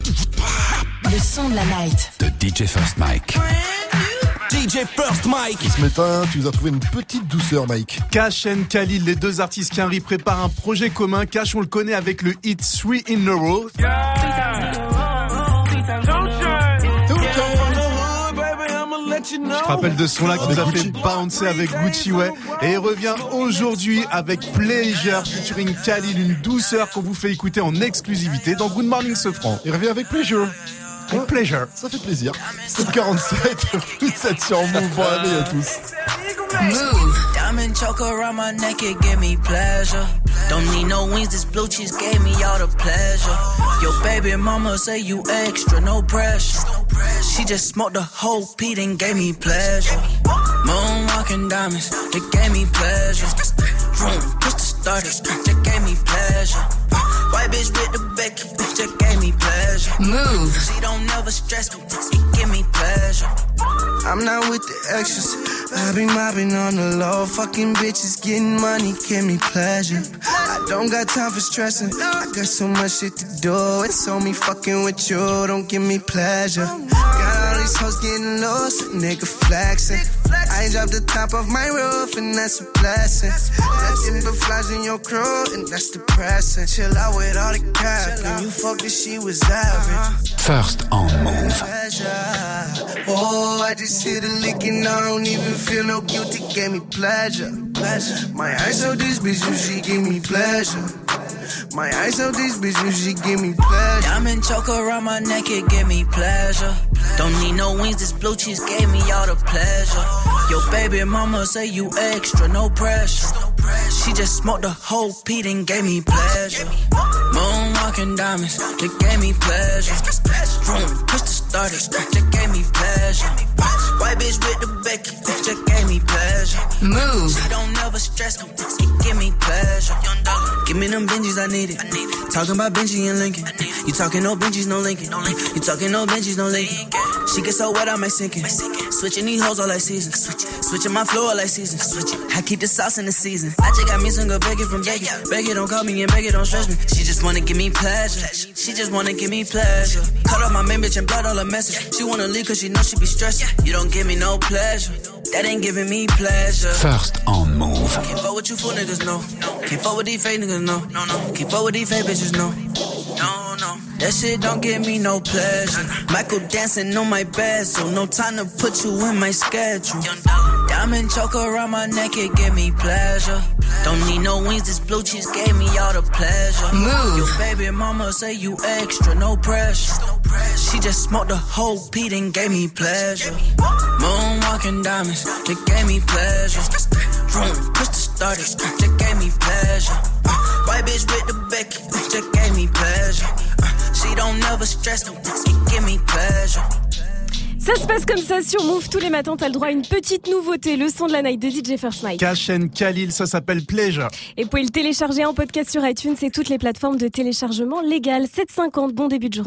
Le son de la night. De DJ First Mike. DJ First Mike. Ce matin, tu nous as trouvé une petite douceur, Mike. Cash and Khalil, les deux artistes qui arrivent, préparent un projet commun. Cash, on le connaît avec le hit 3 in a Row. Je te rappelle de ce son-là qui nous a fait bouncer avec Gucci Way. Et il revient aujourd'hui avec Pleasure featuring Khalil, une douceur qu'on vous fait écouter en exclusivité dans Good Morning Sofran. Il revient avec Pleasure. Avec Pleasure. Ça fait plaisir. 7h47, vous êtes sur Move. Bon réveil à tous. Move. Diamond choker around my neck, it give me pleasure. Don't need no wings, this blue cheese gave me all the pleasure. Your baby mama say you extra, no pressure. She just smoked the whole Pete and gave me pleasure. Moonwalking diamonds, it gave me pleasure. Vroom, push the starters, that gave me pleasure. White bitch with the Becky, that gave me pleasure. Move. She don't never stress me, it give me pleasure. I'm not with the extras. I be mobbing on the low, fucking bitches, getting money, give me pleasure. I don't got time for stressing. I got so much shit to do. It's on me fucking with you, don't give me pleasure. Got all these hoes getting lost, nigga flexing. I dropped the top of my roof, and that's a blessing. Nothing but flies in your crew, and that's depressing. Chill out with all the cap, and you fucked if she was average. First on Move. Oh, I just hit a lick and I don't even feel no guilty. Gave me pleasure. My eyes on this bitch, you she give me pleasure. My eyes on this bitch, you she give me pleasure. Diamond choker around my neck, it give me pleasure. Don't need no wings, this blue cheese gave me all the pleasure. Your baby mama say you extra, no pressure. She just smoked the whole Pete and gave me pleasure. Moonwalking diamonds, it gave me pleasure. Vroom, push the starters, that gave me pleasure. White bitch with the Becky, that gave me pleasure. Move. She don't never stress me, it give me pleasure. Give me them Benjis, I need it. Talking about Benji and Lincoln. You talking no Benjis, no Lincoln. You talking no Benjis, no Lincoln. She get so wet, I might sink it. Switching these hoes all like seasons. Switching my flow all like seasons. I keep the sauce in the season. I just got me some good bacon from Becky. Becky don't call me and Becky don't stress me. She just wanna give me pleasure. She just wanna give me pleasure. Cut off my main bitch and blood all her message. She wanna leave cause she know she be stressed. You don't give me no pleasure. That ain't giving me pleasure. First on Move. Can't fuck with you fool niggas, no. Can't fuck with these fake niggas, no. Can't fuck with these fake bitches, no. That shit don't give me no pleasure. Michael dancing on my bed, so no time to put you in my schedule. Diamond choker around my neck, it give me pleasure. Don't need no wings, this blue cheese gave me all the pleasure. Move. Your baby mama say you extra, no pressure. She just smoked the whole Pete and gave me pleasure. Moonwalking diamonds, it gave me pleasure. Vroom, push the starters, that gave me pleasure. White bitch with the Becky, that gave me pleasure. She don't never stress me, it give me pleasure. Ça se passe comme ça sur Move. Tous les matins, t'as le droit à une petite nouveauté. Le son de la night de DJ First Mike. Cash and Khalil, ça s'appelle Pleasure. Et vous pouvez le télécharger en podcast sur iTunes et toutes les plateformes de téléchargement légales. 7,50, bon début de journée.